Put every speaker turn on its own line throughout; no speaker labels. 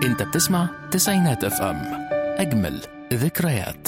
انت بتسمع تسعينات اف ام، اجمل ذكريات.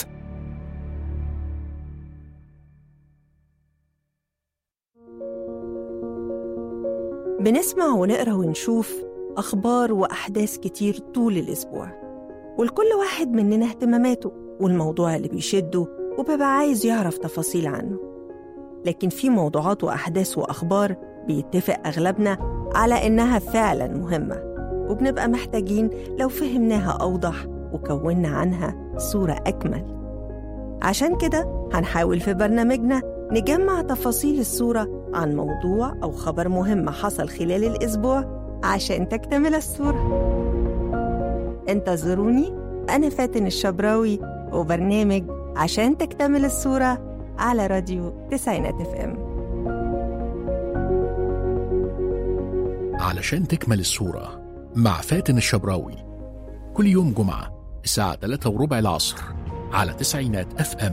بنسمع ونقرأ ونشوف أخبار وأحداث كتير طول الأسبوع، والكل واحد مننا اهتماماته والموضوع اللي بيشده وبيبقى عايز يعرف تفاصيل عنه. لكن في موضوعات وأحداث وأخبار بيتفق أغلبنا على إنها فعلاً مهمة، وبنبقى محتاجين لو فهمناها أوضح وكونا عنها صورة أكمل. عشان كده هنحاول في برنامجنا نجمع تفاصيل الصورة عن موضوع أو خبر مهم حصل خلال الأسبوع عشان تكتمل الصورة. انتظروني، أنا فاتن الشبراوي، وبرنامج عشان تكتمل الصورة على راديو تسعينات اف ام.
علشان تكمل الصورة مع فاتن الشبراوي، كل يوم جمعة الساعة 3:15 العصر على تسعينات اف ام.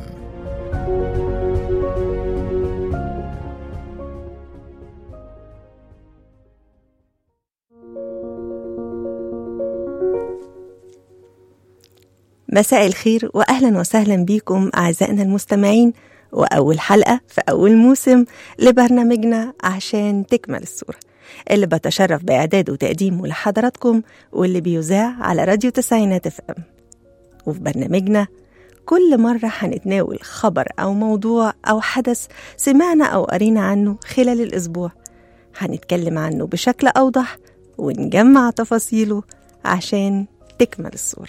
مساء الخير وأهلا وسهلا بكم أعزائنا المستمعين، وأول حلقة في أول موسم لبرنامجنا عشان تكمل الصورة، اللي بتشرف بإعداده وتقديمه لحضراتكم، واللي بيذاع على راديو تسعينات اف ام. وفي برنامجنا كل مرة هنتناول خبر أو موضوع أو حدث سمعنا أو قرينا عنه خلال الأسبوع، هنتكلم عنه بشكل أوضح ونجمع تفاصيله عشان تكمل الصورة.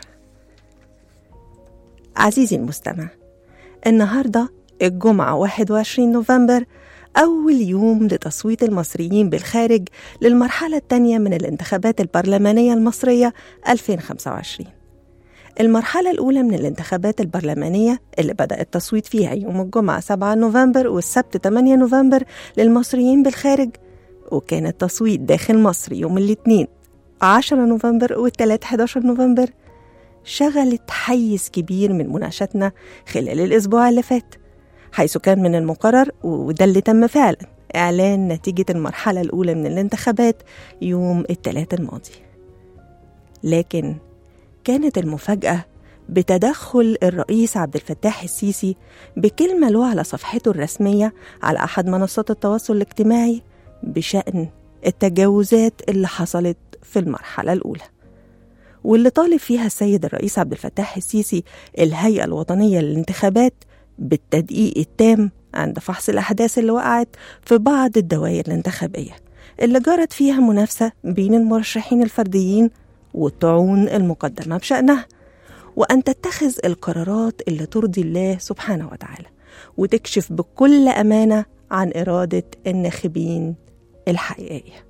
عزيزي المستمع، النهاردة الجمعة 21 نوفمبر، أول يوم لتصويت المصريين بالخارج للمرحلة الثانية من الانتخابات البرلمانية المصرية 2025. المرحلة الأولى من الانتخابات البرلمانية اللي بدأ التصويت فيها يوم الجمعة 7 نوفمبر والسبت 8 نوفمبر للمصريين بالخارج، وكان التصويت داخل مصر يوم الاثنين 10 نوفمبر والثلاث 11 نوفمبر، شغلت حيز كبير من مناقشتنا خلال الأسبوع اللي فات، حيث كان من المقرر، وده اللي تم فعلا، إعلان نتيجة المرحلة الأولى من الانتخابات يوم الثلاث الماضي. لكن كانت المفاجأة بتدخل الرئيس عبد الفتاح السيسي بكلمة له على صفحته الرسمية على أحد منصات التواصل الاجتماعي بشأن التجاوزات اللي حصلت في المرحلة الأولى، واللي طالب فيها السيد الرئيس عبد الفتاح السيسي الهيئة الوطنية للانتخابات بالتدقيق التام عند فحص الأحداث اللي وقعت في بعض الدوائر الانتخابية اللي جرت فيها منافسة بين المرشحين الفرديين والطعون المقدمة بشأنها، وأن تتخذ القرارات اللي ترضي الله سبحانه وتعالى وتكشف بكل أمانة عن إرادة الناخبين الحقيقية.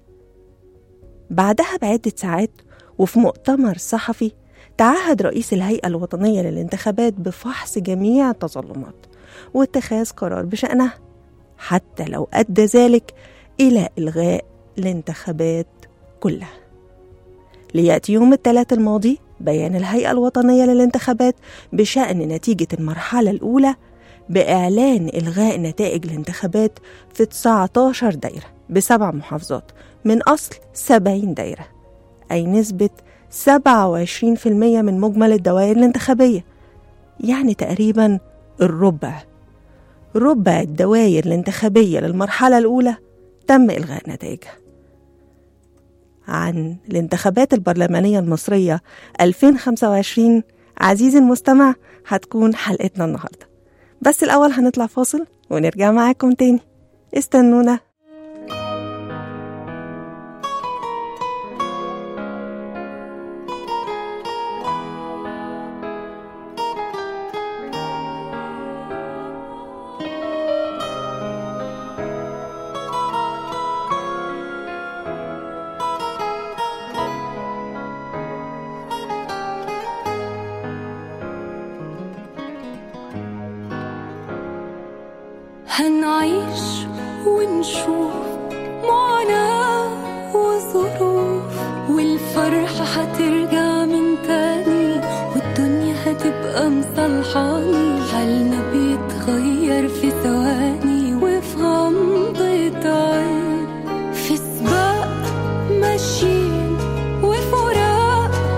بعدها بعدة ساعات وفي مؤتمر صحفي تعهد رئيس الهيئة الوطنية للانتخابات بفحص جميع التظلمات واتخاذ قرار بشأنها، حتى لو أدى ذلك إلى إلغاء الانتخابات كلها. ليأتي يوم الثلاث الماضي بيان الهيئة الوطنية للانتخابات بشأن نتيجة المرحلة الأولى بإعلان إلغاء نتائج الانتخابات في 19 دايرة ب7 محافظات من أصل 70 دايرة، أي نسبة 27% من مجمل الدوائر الانتخابية، يعني تقريبا ربع الدوائر الانتخابية للمرحلة الأولى تم إلغاء نتائجها. عن الانتخابات البرلمانية المصرية 2025 عزيزي المستمع هتكون حلقتنا النهاردة، بس الأول هنطلع فاصل ونرجع معاكم تاني، استنونا.
هنعيش ونشوف معاناة وظروف، والفرحة هترجع من تاني، والدنيا هتبقى مصلحاني، حالنا بيتغير في ثواني وفي غمضة عين، في سباق ماشيين وفراق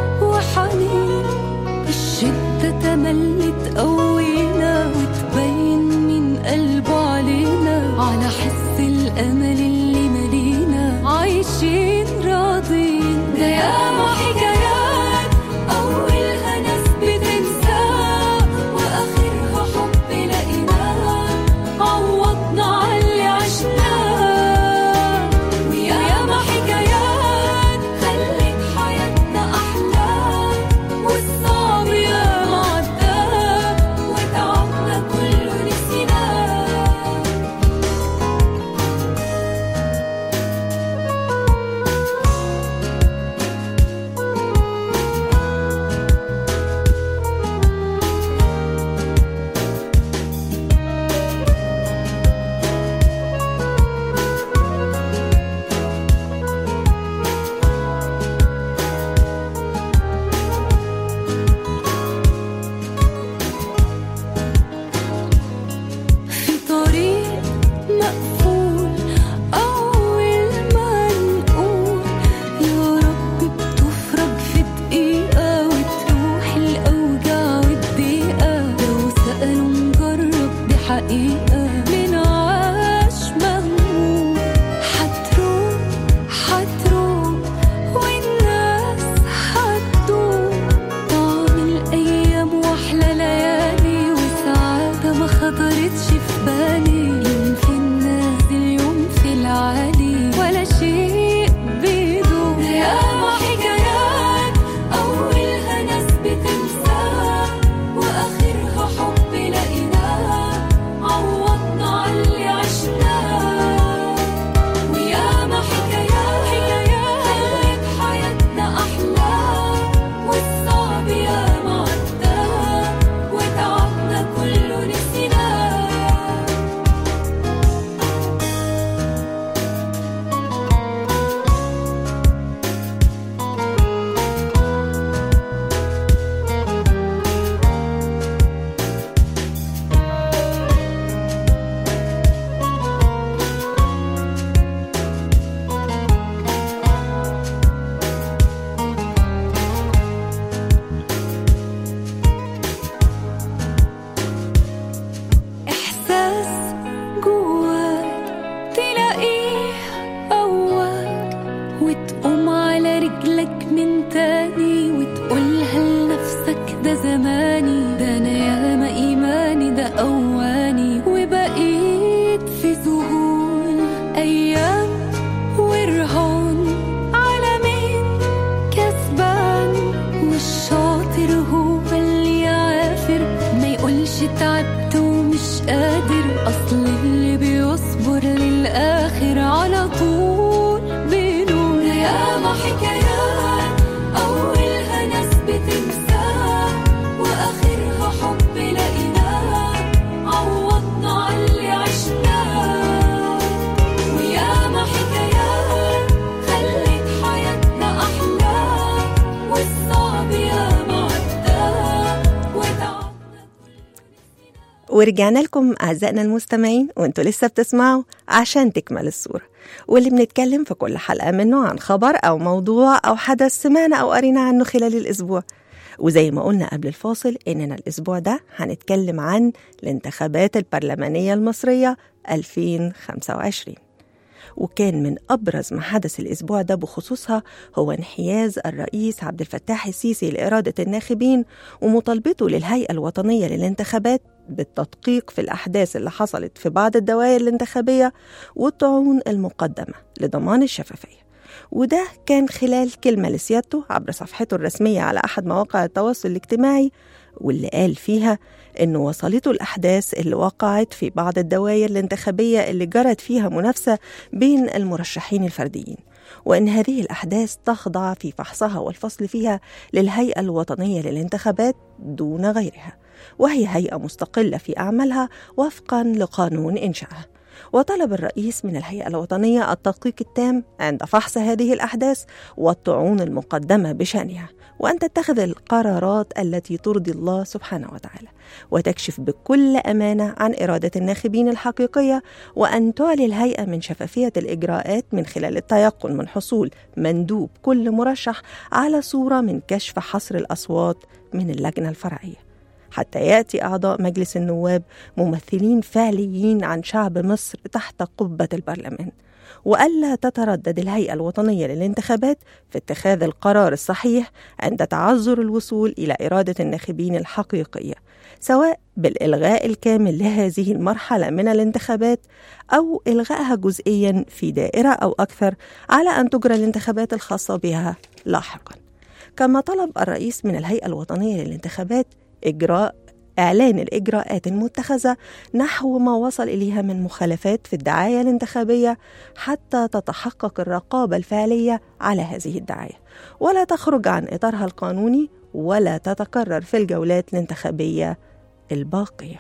وتقوم على رجلك من تاني وتقولها لنفسك ده زماني، ده أنا ياما إيماني ده أواني، وبقيت في ذهول أيام ورهان على مين كسبان، والشاطر هو اللي يعافر ما يقولش تعبت ومش قادر، أصل اللي بيصبر للآخر على طول بينور. ياما حكايات أولها ناس بتنساه وآخرها حب لقيناه، عوضنا على اللي عشناه، وياما حكايات خلت حياتنا أحلى، والصعب ياما عداه وتعبنا.
ورجعنا لكم أعزائنا المستمعين وانتوا لسه بتسمعوا عشان تكمل الصورة، واللي بنتكلم في كل حلقة منه عن خبر أو موضوع أو حدث سمعنا أو قرينا عنه خلال الأسبوع. وزي ما قلنا قبل الفاصل إننا الأسبوع ده هنتكلم عن الانتخابات البرلمانية المصرية 2025، وكان من أبرز ما حدث الأسبوع ده بخصوصها هو انحياز الرئيس عبد الفتاح السيسي لإرادة الناخبين ومطالبته للهيئة الوطنية للانتخابات بالتدقيق في الأحداث اللي حصلت في بعض الدوائر الانتخابية والطعون المقدمة لضمان الشفافية. وده كان خلال كلمة لسيادته عبر صفحته الرسمية على أحد مواقع التواصل الاجتماعي، واللي قال فيها إنه وصلته الأحداث اللي وقعت في بعض الدوائر الانتخابية اللي جرت فيها منافسة بين المرشحين الفرديين، وإن هذه الأحداث تخضع في فحصها والفصل فيها للهيئة الوطنية للانتخابات دون غيرها، وهي هيئة مستقلة في أعمالها وفقا لقانون إنشائها. وطلب الرئيس من الهيئة الوطنية التدقيق التام عند فحص هذه الأحداث والطعون المقدمة بشأنها، وأن تتخذ القرارات التي ترضي الله سبحانه وتعالى وتكشف بكل أمانة عن إرادة الناخبين الحقيقية، وأن تعلي الهيئة من شفافية الإجراءات من خلال التيقن من حصول مندوب كل مرشح على صورة من كشف حصر الأصوات من اللجنة الفرعية، حتى يأتي أعضاء مجلس النواب ممثلين فعليين عن شعب مصر تحت قبة البرلمان، وألا تتردد الهيئة الوطنية للانتخابات في اتخاذ القرار الصحيح عند تعذر الوصول إلى إرادة الناخبين الحقيقية، سواء بالإلغاء الكامل لهذه المرحلة من الانتخابات أو إلغائها جزئيا في دائرة أو أكثر على أن تجرى الانتخابات الخاصة بها لاحقا. كما طلب الرئيس من الهيئة الوطنية للانتخابات إعلان الإجراءات المتخذة نحو ما وصل إليها من مخالفات في الدعاية الانتخابية حتى تتحقق الرقابة الفعلية على هذه الدعاية ولا تخرج عن إطارها القانوني ولا تتكرر في الجولات الانتخابية الباقية.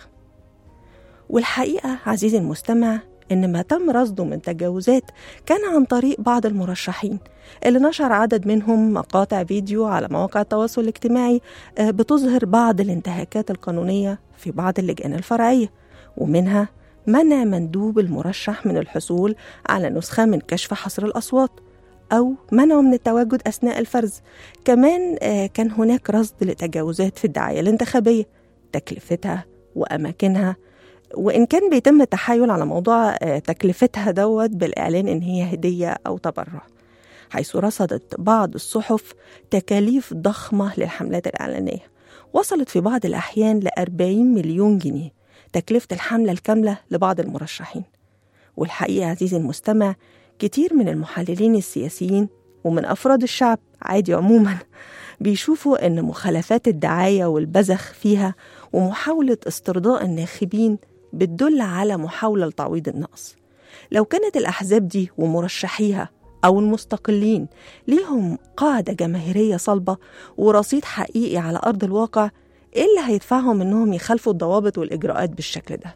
والحقيقة عزيزي المستمع إن ما تم رصده من تجاوزات كان عن طريق بعض المرشحين اللي نشر عدد منهم مقاطع فيديو على مواقع التواصل الاجتماعي بتظهر بعض الانتهاكات القانونية في بعض اللجان الفرعية، ومنها منع مندوب المرشح من الحصول على نسخة من كشف حصر الأصوات أو منعه من التواجد أثناء الفرز. كمان كان هناك رصد لتجاوزات في الدعاية الانتخابية، تكلفتها وأماكنها، وإن كان بيتم التحايل على موضوع تكلفتها بالإعلان إن هي هدية أو تبرع، حيث رصدت بعض الصحف تكاليف ضخمة للحملات الإعلانية وصلت في بعض الأحيان ل40 مليون جنيه تكلفة الحملة الكاملة لبعض المرشحين. والحقيقة عزيزي المستمع كتير من المحللين السياسيين ومن أفراد الشعب عادي عموما بيشوفوا أن مخالفات الدعاية والبذخ فيها ومحاولة استرضاء الناخبين بتدل على محاولة لتعويض النقص. لو كانت الأحزاب دي ومرشحيها أو المستقلين ليهم قاعدة جماهيرية صلبة ورصيد حقيقي على أرض الواقع، إيه اللي هيدفعهم إنهم يخالفوا الضوابط والإجراءات بالشكل ده؟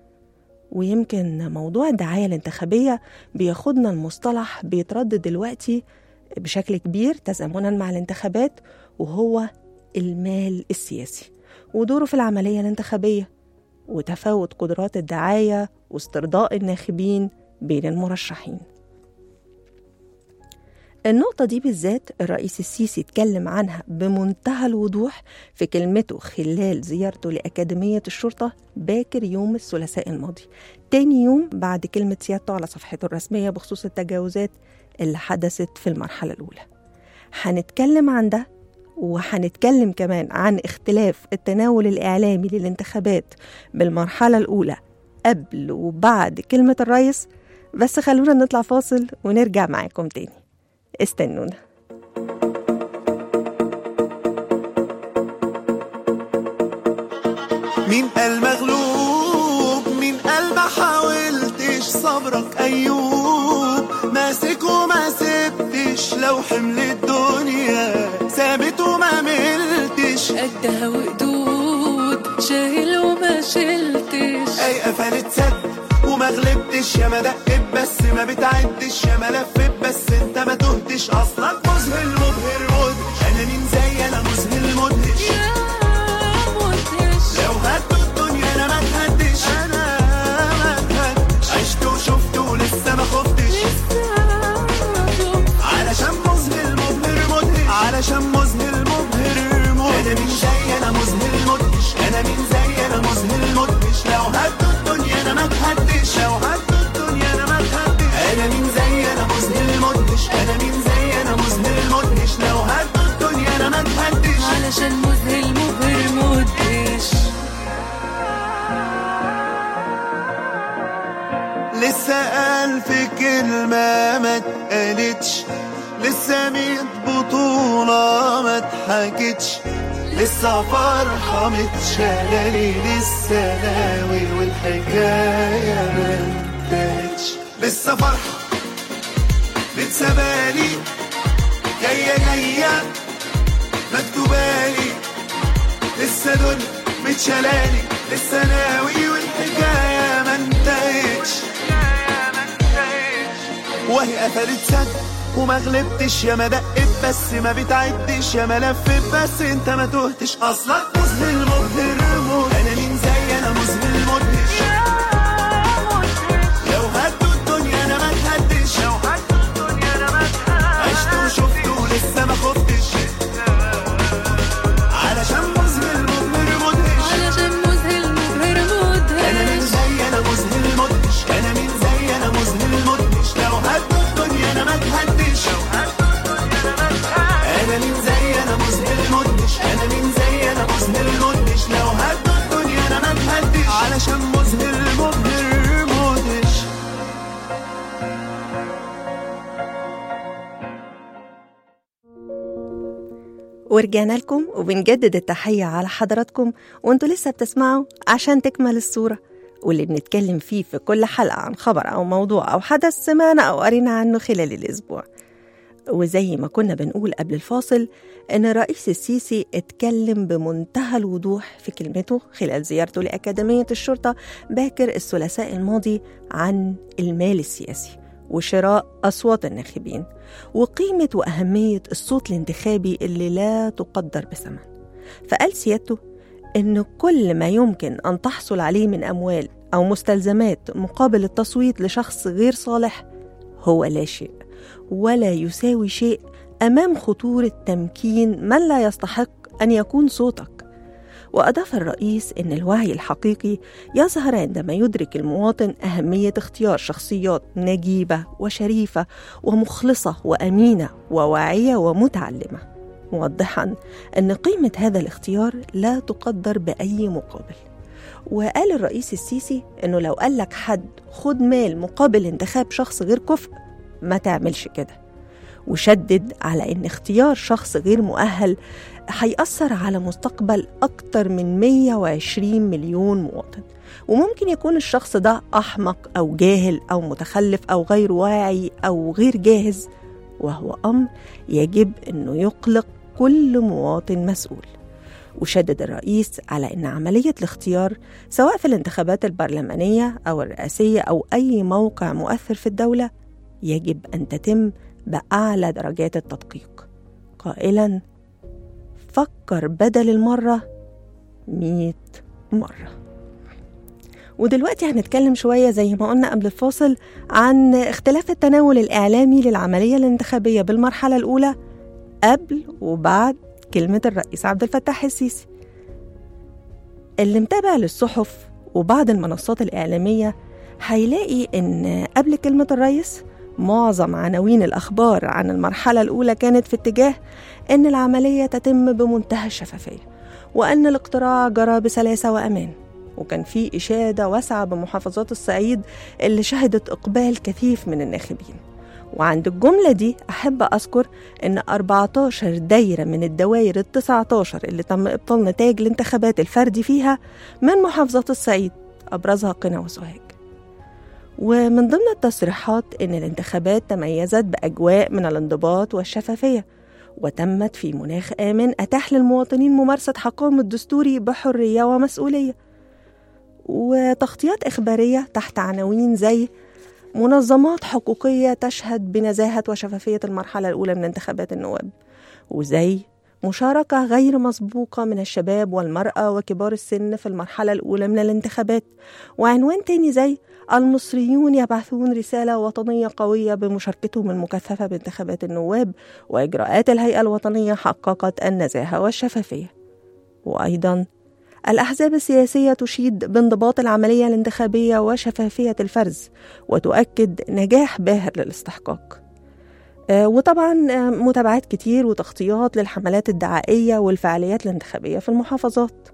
ويمكن موضوع الدعاية الانتخابية بياخدنا المصطلح بيتردد دلوقتي بشكل كبير تزامنا مع الانتخابات، وهو المال السياسي ودوره في العملية الانتخابية وتفاوت قدرات الدعاية واسترضاء الناخبين بين المرشحين. النقطة دي بالذات الرئيس السيسي اتكلم عنها بمنتهى الوضوح في كلمته خلال زيارته لأكاديمية الشرطة باكر يوم الثلاثاء الماضي، تاني يوم بعد كلمة سيادته على صفحته الرسمية بخصوص التجاوزات اللي حدثت في المرحلة الأولى. هنتكلم عن ده، وهنتكلم كمان عن اختلاف التناول الإعلامي للانتخابات بالمرحلة الأولى قبل وبعد كلمة الرئيس. بس خلونا نطلع فاصل ونرجع معاكم تاني، استنونا.
مين قال مغلوب؟ مين قال ما حاولتش؟ صبرك أيوب ماسك وما سبتش، لو حمل الدنيا ثابت وما ملتش،
قدها وقدود شايل وما شلتش،
أي قفلت سد وما غلبتش، يا ما دقت بس ما بتعدش، يا ما لفت بس انت ما تهتش، اصلك مذهل مبهر مدهش، انا مين زي انا مذهل مدهش،
يا مدهش،
لو هدوا الدنيا انا ما تهدش، انا ما تهدش، عشت وشفت ولسه ما خفتش، علشان مذهل مبهر مدهش، علشان مذهل مبهر مدهش، انا مين زي انا مذهل مدهش، انا مين زي انا مذهل مدهش، لو هدوا الدنيا انا ما تهدش، لو هدوا الدنيا انا ما تهدش، انا مين زي انا مذهل مدهش، انا مين زي انا مذهل مدهش، لو هدوا الدنيا انا ما تهدش،
علشان مذهل مبهر مدهش.
لسه ألف كلمة ما اتقالتش، لسه 100 بطولة ما اتحكتش، لسه فرحة متشالالي، لسه ناوي والحكاية ما انتهتش، لسه فرحة متسبالي جاية جاية مكتوبالي، لسه دنيا متشالالي، لسه ناوي والحكاية ما انتهتش، وهي قفلت سد وما غلبتش، يا ما دقت بس ما بتعدش، يا ما لفت بس انت ما تهتش، اصلك مذهل مبهر مدهش، انا مين زي انا مذهل مدهش، لو هدوا الدنيا انا ما تهدش، لو هدوا الدنيا انا ما تهدش، عشت وشفت ولسه ما خفتش، علشان مذهل مبهر مدهش،
علشان مذهل مبهر مدهش،
انا مين زي انا مذهل مدهش، انا مين زي انا مذهل مدهش، لو هدوا الدنيا انا ما تهدش، لو هدوا الدنيا انا ما تهدش، انا مين زي انا مذهل مدهش، انا مين زي انا مذهل مدهش، لو هدوا الدنيا انا ما تهدش، علشان مذهل مبهر مدهش.
ورجعنا لكم وبنجدد التحية على حضراتكم، وانتوا لسه بتسمعوا عشان تكمل الصورة، واللي بنتكلم فيه في كل حلقة عن خبر أو موضوع أو حدث سمعنا أو قرينا عنه خلال الأسبوع. وزي ما كنا بنقول قبل الفاصل إن الرئيس السيسي اتكلم بمنتهى الوضوح في كلمته خلال زيارته لأكاديمية الشرطة باكر الثلاثاء الماضي عن المال السياسي وشراء أصوات الناخبين، وقيمة وأهمية الصوت الانتخابي اللي لا تقدر بثمن. فقال سيادته إن كل ما يمكن أن تحصل عليه من أموال أو مستلزمات مقابل التصويت لشخص غير صالح هو لا شيء ولا يساوي شيء أمام خطورة تمكين من لا يستحق أن يكون صوتك. وأضاف الرئيس إن الوعي الحقيقي يظهر عندما يدرك المواطن أهمية اختيار شخصيات نجيبة وشريفة ومخلصة وأمينة وواعية ومتعلمة، موضحاً أن قيمة هذا الاختيار لا تقدر بأي مقابل. وقال الرئيس السيسي أنه لو قال لك حد خد مال مقابل انتخاب شخص غير كفء ما تعملش كده، وشدد على أن اختيار شخص غير مؤهل هيأثر على مستقبل أكتر من 120 مليون مواطن، وممكن يكون الشخص ده أحمق أو جاهل أو متخلف أو غير واعي أو غير جاهز، وهو أمر يجب أنه يقلق كل مواطن مسؤول. وشدد الرئيس على أن عملية الاختيار سواء في الانتخابات البرلمانية أو الرئاسية أو أي موقع مؤثر في الدولة يجب أن تتم بأعلى درجات التدقيق، قائلاً فكر بدل المرة 100 مرة. ودلوقتي هنتكلم شوية زي ما قلنا قبل الفاصل عن اختلاف التناول الإعلامي للعملية الانتخابية بالمرحلة الأولى قبل وبعد كلمة الرئيس عبد الفتاح السيسي. اللي متابع للصحف وبعض المنصات الإعلامية هيلاقي إن قبل كلمة الرئيس معظم عناوين الأخبار عن المرحلة الأولى كانت في اتجاه إن العملية تتم بمنتهى الشفافية وأن الاقتراع جرى بسلاسة وأمان، وكان في إشادة واسعة بمحافظات الصعيد اللي شهدت إقبال كثيف من الناخبين. وعند الجملة دي أحب أذكر إن 14 دايرة من الدوائر 19 اللي تم إبطال نتائج الانتخابات الفردي فيها من محافظات الصعيد، أبرزها قنا وسوهاج. ومن ضمن التصريحات إن الانتخابات تميزت بأجواء من الانضباط والشفافية، وتمت في مناخ آمن أتاح للمواطنين ممارسة حقهم الدستوري بحرية ومسؤولية. وتغطيات إخبارية تحت عناوين زي منظمات حقوقية تشهد بنزاهة وشفافية المرحلة الأولى من انتخابات النواب، وزي مشاركة غير مسبوقة من الشباب والمرأة وكبار السن في المرحلة الأولى من الانتخابات، وعنوان تاني زي المصريون يبعثون رسالة وطنية قوية بمشاركتهم المكثفة بانتخابات النواب، وإجراءات الهيئة الوطنية حققت النزاهة والشفافية. وأيضا الأحزاب السياسية تشيد بانضباط العملية الانتخابية وشفافية الفرز، وتؤكد نجاح باهر للاستحقاق. وطبعا متابعات كتير وتغطيات للحملات الدعائية والفعاليات الانتخابية في المحافظات.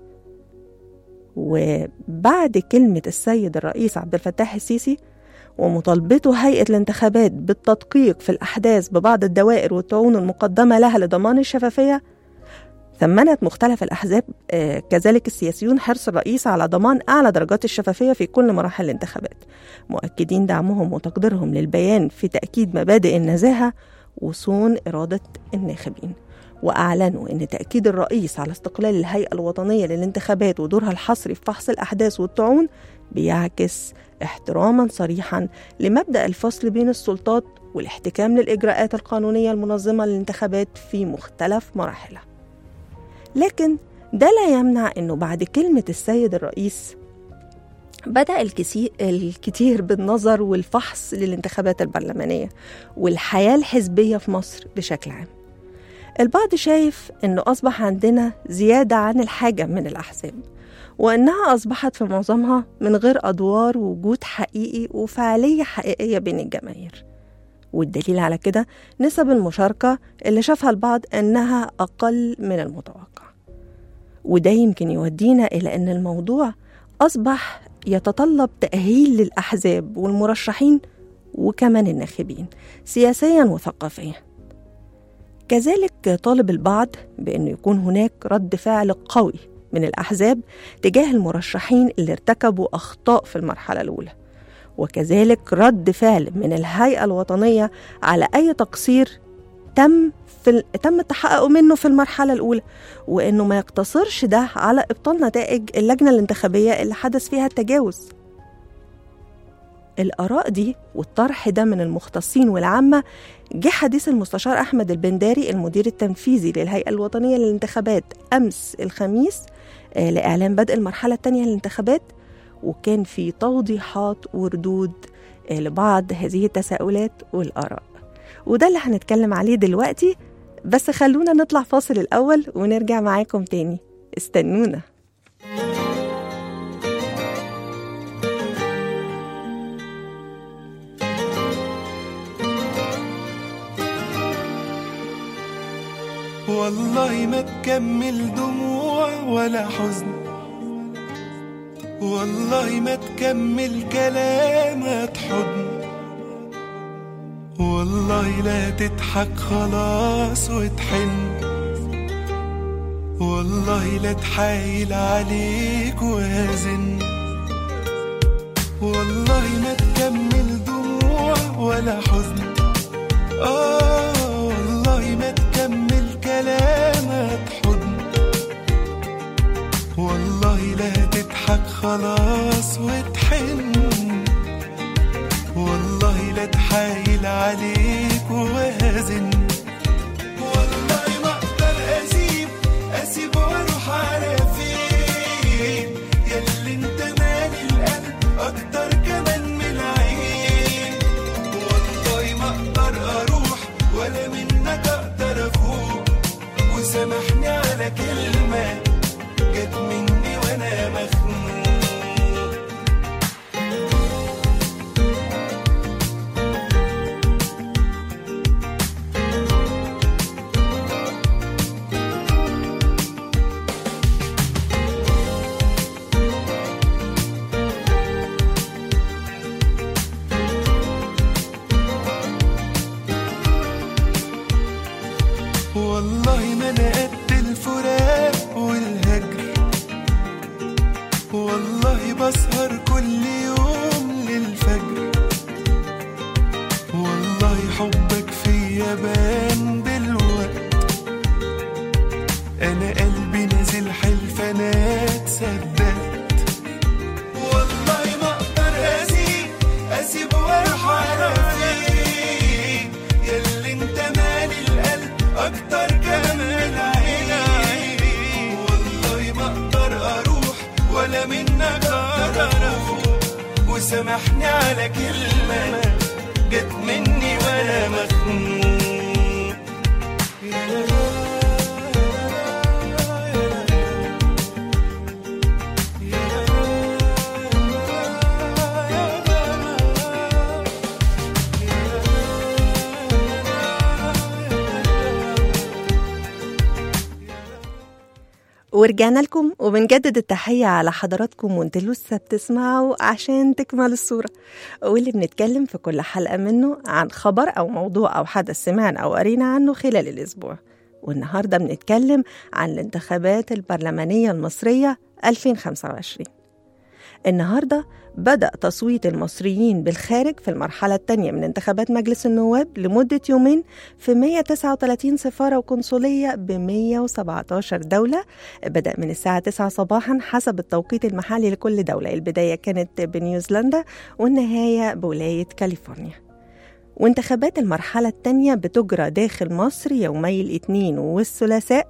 وبعد كلمة السيد الرئيس عبد الفتاح السيسي ومطالبته هيئة الانتخابات بالتدقيق في الأحداث ببعض الدوائر والطعون المقدمة لها لضمان الشفافية، ثمنت مختلف الأحزاب كذلك السياسيون حرص الرئيس على ضمان أعلى درجات الشفافية في كل مراحل الانتخابات، مؤكدين دعمهم وتقديرهم للبيان في تأكيد مبادئ النزاهة وصون إرادة الناخبين. وأعلنوا أن تأكيد الرئيس على استقلال الهيئة الوطنية للانتخابات ودورها الحصري في فحص الأحداث والطعون بيعكس احتراما صريحا لمبدأ الفصل بين السلطات والاحتكام للإجراءات القانونية المنظمة للانتخابات في مختلف مراحلها. لكن ده لا يمنع أنه بعد كلمة السيد الرئيس بدأ الكثير بالنظر والفحص للانتخابات البرلمانية والحياة الحزبية في مصر بشكل عام. البعض شايف أنه أصبح عندنا زيادة عن الحاجة من الأحزاب، وأنها أصبحت في معظمها من غير أدوار وجود حقيقي وفعالية حقيقية بين الجماهير. والدليل على كده نسب المشاركة اللي شافها البعض أنها أقل من المتوقع. وده يمكن يودينا إلى أن الموضوع أصبح يتطلب تأهيل للأحزاب والمرشحين وكمان الناخبين سياسيا وثقافيا. كذلك طالب البعض بأنه يكون هناك رد فعل قوي من الأحزاب تجاه المرشحين اللي ارتكبوا أخطاء في المرحلة الأولى، وكذلك رد فعل من الهيئة الوطنية على أي تقصير تم التحقق منه في المرحلة الأولى، وإنه ما يقتصرش ده على إبطال نتائج اللجنة الانتخابية اللي حدث فيها التجاوز. الآراء دي والطرح ده من المختصين والعامة جه حديث المستشار أحمد البنداري المدير التنفيذي للهيئة الوطنية للانتخابات أمس الخميس لإعلان بدء المرحلة الثانية للانتخابات، وكان في توضيحات وردود لبعض هذه التساؤلات والآراء، وده اللي هنتكلم عليه دلوقتي. بس خلونا نطلع فاصل الأول ونرجع معاكم تاني، استنونا.
والله ما تكمل دموع ولا حزن، والله ما تكمل كلامات حضن، والله لا تضحك خلاص وتحن، والله لا تحايل عليك وازن، والله ما تكمل دموع ولا حزن، والله ما تكمل كلامات حضن، والله لا تضحك خلاص وتحن، والله لا تحايل عليك وازن، والله ما اقدر اسيب واروح على فين، ياللي انت مالي القلب والله ما انا قد الفراق والهجر، والله بسهر كل يوم للفجر، والله حبك فيا بان دلوقت، انا قلبي نازل حلف انا تصدقت، والله ما اقدر اسيب وارحل فيك، ياللي انت مالي القلب اكتر كمان عيني، والله ما اقدر اروح ولا منك اقدر، وسامحني على كلمة جت مني وانا مخنوق.
ورجعنا لكم وبنجدد التحية على حضراتكم وانتوا لسه بتسمعوا عشان تكمل الصورة، واللي بنتكلم في كل حلقة منه عن خبر أو موضوع أو حدث سمعنا أو قرينا عنه خلال الأسبوع. والنهاردة بنتكلم عن الانتخابات البرلمانية المصرية 2025. النهاردة بدأ تصويت المصريين بالخارج في المرحلة الثانية من انتخابات مجلس النواب لمدة يومين في 139 سفارة وقنصلية ب 117 دولة. بدأ من الساعة 9 صباحا حسب التوقيت المحلي لكل دولة. البداية كانت بنيوزيلندا والنهاية بولاية كاليفورنيا. وانتخابات المرحلة الثانية بتجرى داخل مصر يومي الاثنين والثلاثاء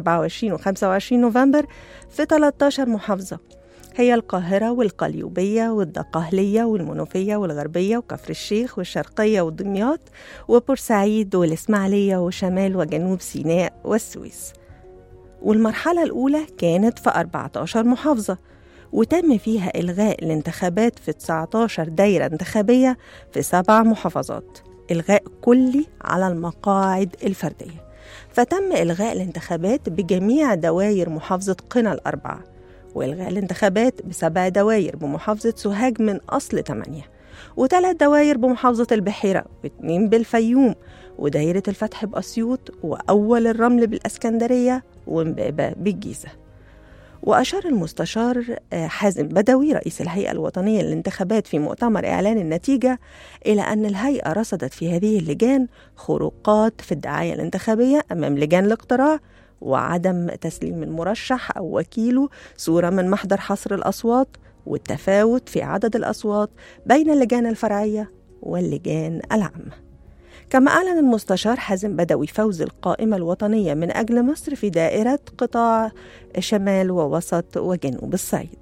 24 و 25 نوفمبر في 13 محافظة، هي القاهرة والقليوبية والدقهلية والمنوفية والغربية وكفر الشيخ والشرقية ودمياط وبورسعيد والإسماعيلية وشمال وجنوب سيناء والسويس. والمرحلة الأولى كانت في 14 محافظة، وتم فيها إلغاء الانتخابات في 19 دايرة انتخابية في 7 محافظات، إلغاء كلي على المقاعد الفردية. فتم إلغاء الانتخابات بجميع دوائر محافظة قنا الأربعة، وإلغاء الانتخابات ب7 دوائر بمحافظة سوهاج من أصل 8، و3 دوائر بمحافظة البحيرة، و2 بالفيوم، ودايرة الفتح بأسيوط، وأول الرمل بالأسكندرية، وإمبابة بالجيزة. وأشار المستشار حازم بدوي رئيس الهيئة الوطنية للانتخابات في مؤتمر إعلان النتيجة إلى أن الهيئة رصدت في هذه اللجان خروقات في الدعاية الانتخابية أمام لجان الاقتراع، وعدم تسليم المرشح أو وكيله صورة من محضر حصر الأصوات، والتفاوت في عدد الأصوات بين اللجان الفرعية واللجان العامة. كما أعلن المستشار حازم بدوي فوز القائمة الوطنية من أجل مصر في دائرة قطاع شمال ووسط وجنوب الصعيد.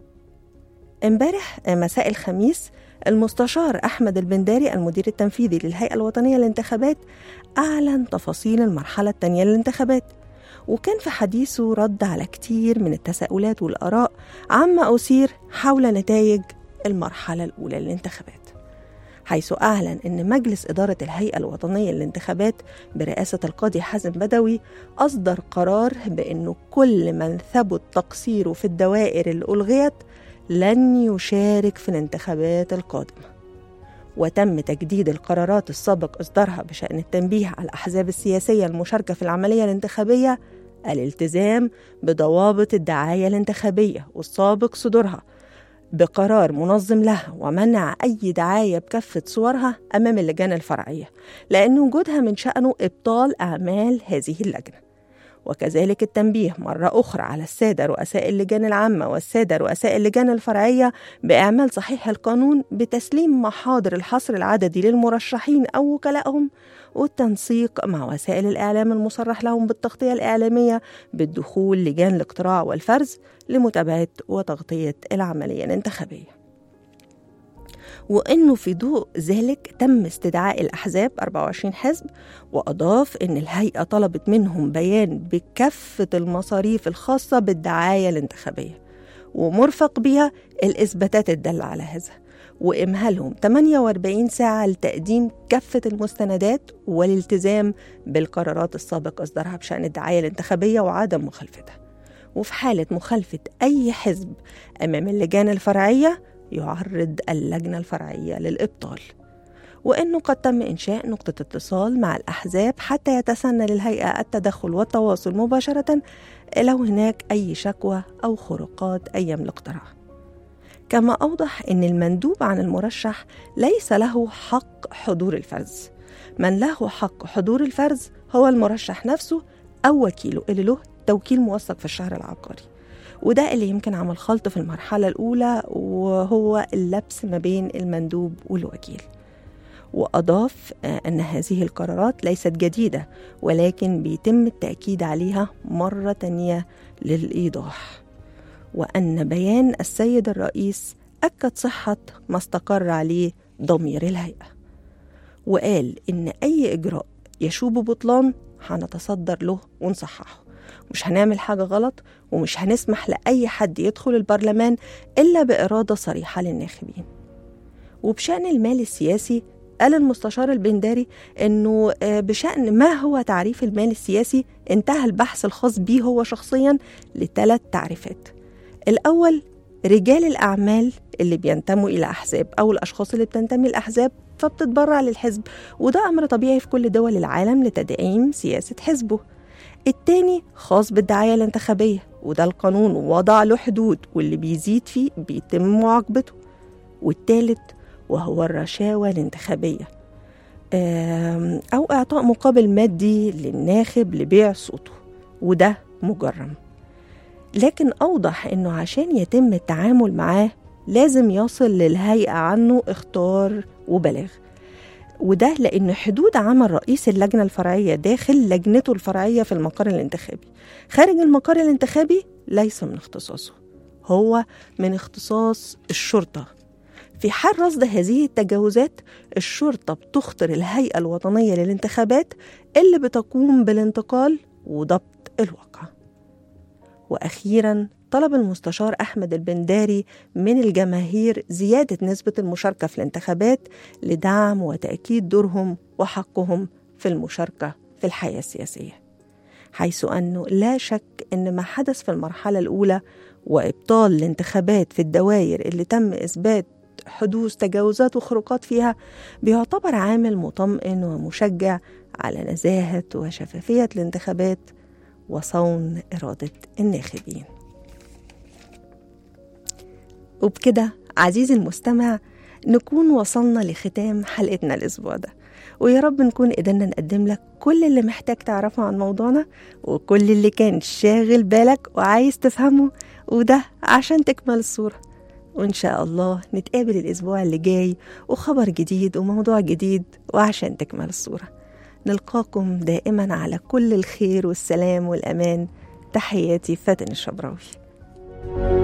امبارح مساء الخميس المستشار أحمد البنداري المدير التنفيذي للهيئة الوطنية للانتخابات أعلن تفاصيل المرحلة الثانية للانتخابات، وكان في حديثه رد على كتير من التساؤلات والآراء عما أثير حول نتائج المرحلة الأولى للانتخابات، حيث أعلن أن مجلس إدارة الهيئة الوطنية للانتخابات برئاسة القاضي حازم بدوي أصدر قرار بأنه كل من ثبت تقصيره في الدوائر اللي ألغيت لن يشارك في الانتخابات القادمة. وتم تجديد القرارات السابق إصدارها بشأن التنبيه على الأحزاب السياسية المشاركة في العملية الانتخابية الالتزام بضوابط الدعاية الانتخابية والسابق صدورها بقرار منظم لها، ومنع أي دعاية بكافة صورها أمام اللجان الفرعية، لأن وجودها من شأنه إبطال أعمال هذه اللجنة. وكذلك التنبيه مرة أخرى على السادة رؤساء اللجان العامة والسادة رؤساء اللجان الفرعية بإعمال صحيح القانون بتسليم محاضر الحصر العددي للمرشحين أو وكلائهم، والتنسيق مع وسائل الإعلام المصرح لهم بالتغطية الإعلامية بالدخول لجان الاقتراع والفرز لمتابعة وتغطية العملية الانتخابية. وإنه في ضوء ذلك تم استدعاء الأحزاب 24 حزب، وأضاف إن الهيئة طلبت منهم بيان بكافة المصاريف الخاصة بالدعاية الانتخابية ومرفق بها الإثباتات الدالة على هذا، وإمهالهم 48 ساعة لتقديم كافة المستندات والالتزام بالقرارات السابق إصدارها بشأن الدعاية الانتخابية وعدم مخالفتها. وفي حالة مخالفة أي حزب أمام اللجان الفرعية يعرض اللجنة الفرعية للإبطال. وأنه قد تم إنشاء نقطة اتصال مع الأحزاب حتى يتسنى للهيئة التدخل والتواصل مباشرة لو هناك أي شكوى أو خروقات أي من الاقتراع. كما أوضح أن المندوب عن المرشح ليس له حق حضور الفرز، من له حق حضور الفرز هو المرشح نفسه أو وكيله اللي له توكيل موثق في الشهر العقاري، وده اللي يمكن عمل خلط في المرحلة الأولى وهو اللبس ما بين المندوب والوكيل. وأضاف أن هذه القرارات ليست جديدة ولكن بيتم التأكيد عليها مرة تانية للإيضاح، وأن بيان السيد الرئيس أكد صحة ما استقر عليه ضمير الهيئة، وقال إن أي إجراء يشوب بطلان هنتصدر له ونصححه، مش هنعمل حاجة غلط ومش هنسمح لأي حد يدخل البرلمان إلا بإرادة صريحة للناخبين. وبشأن المال السياسي قال المستشار البنداري إنه بشأن ما هو تعريف المال السياسي انتهى البحث الخاص به هو شخصيا ل3 تعريفات. الأول رجال الأعمال اللي بينتموا إلى أحزاب أو الأشخاص اللي بتنتمي لأحزاب فبتتبرع للحزب، وده أمر طبيعي في كل دول العالم لتدعيم سياسة حزبه. التاني خاص بالدعاية الانتخابية، وده القانون وضع له حدود واللي بيزيد فيه بيتم معاقبته. والتالت وهو الرشاوى الانتخابية أو إعطاء مقابل مادي للناخب لبيع صوته، وده مجرم. لكن أوضح أنه عشان يتم التعامل معاه لازم يصل للهيئة عنه اختار وبلاغ، وده لأن حدود عمل رئيس اللجنة الفرعية داخل لجنته الفرعية في المقر الانتخابي خارج المقر الانتخابي ليس من اختصاصه، هو من اختصاص الشرطة. في حال رصد هذه التجاوزات الشرطة بتخطر الهيئة الوطنية للانتخابات اللي بتقوم بالانتقال وضبط الواقع. وأخيراً طلب المستشار أحمد البنداري من الجماهير زيادة نسبة المشاركة في الانتخابات لدعم وتأكيد دورهم وحقهم في المشاركة في الحياة السياسية، حيث أنه لا شك أن ما حدث في المرحلة الأولى وإبطال الانتخابات في الدوائر اللي تم إثبات حدوث تجاوزات وخروقات فيها بيعتبر عامل مطمئن ومشجع على نزاهة وشفافية الانتخابات وصون إرادة الناخبين. وبكده عزيزي المستمع نكون وصلنا لختام حلقتنا الأسبوع ده، ويا رب نكون قدرنا نقدم لك كل اللي محتاج تعرفه عن موضوعنا وكل اللي كان شاغل بالك وعايز تفهمه، وده عشان تكمل الصورة. وإن شاء الله نتقابل الأسبوع اللي جاي وخبر جديد وموضوع جديد وعشان تكمل الصورة. نلقاكم دائما على كل الخير والسلام والأمان. تحياتي فاتن الشبراوي.